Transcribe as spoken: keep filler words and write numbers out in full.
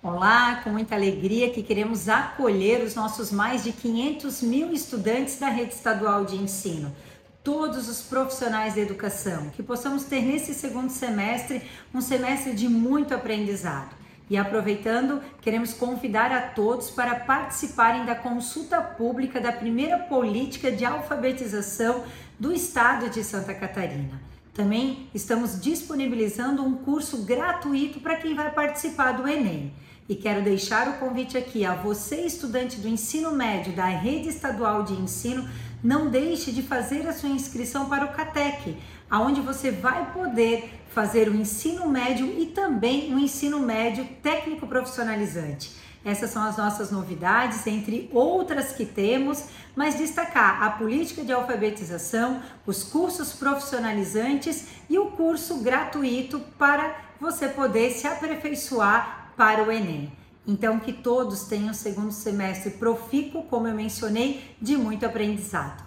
Olá, com muita alegria que queremos acolher os nossos mais de quinhentos mil estudantes da rede estadual de ensino, todos os profissionais da educação, que possamos ter nesse segundo semestre um semestre de muito aprendizado. E aproveitando, queremos convidar a todos para participarem da consulta pública da primeira política de alfabetização do estado de Santa Catarina. Também estamos disponibilizando um curso gratuito para quem vai participar do Enem. E quero deixar o convite aqui a você, estudante do ensino médio da rede estadual de ensino, não deixe de fazer a sua inscrição para o CATEC, onde você vai poder fazer o ensino médio e também o ensino médio técnico profissionalizante. Essas são as nossas novidades, entre outras que temos, mas destacar a política de alfabetização, os cursos profissionalizantes e o curso gratuito para você poder se aperfeiçoar para o Enem. Então, que todos tenham um segundo semestre profícuo, como eu mencionei, de muito aprendizado.